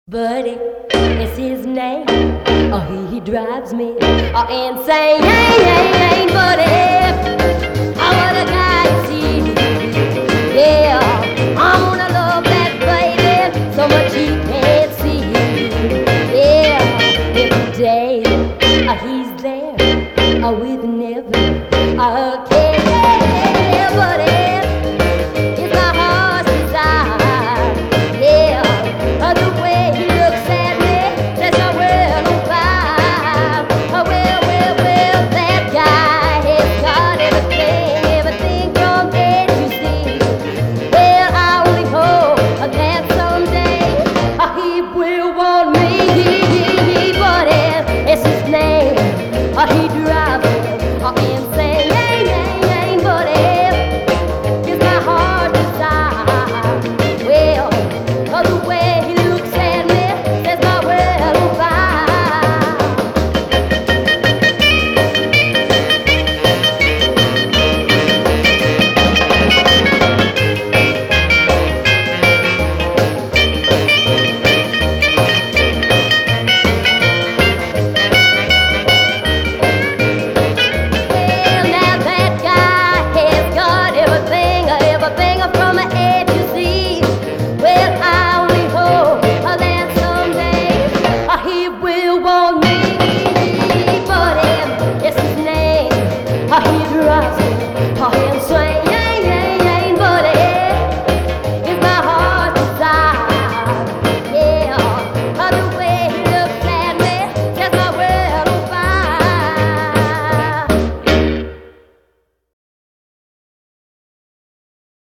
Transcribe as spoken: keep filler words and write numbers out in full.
Buddy is his name. Oh, he, he drives me oh, insane. Hey, hey, hey, buddy. I want a guy to see. Yeah, I'm gonna love that baby so much he can't see. Yeah, every day.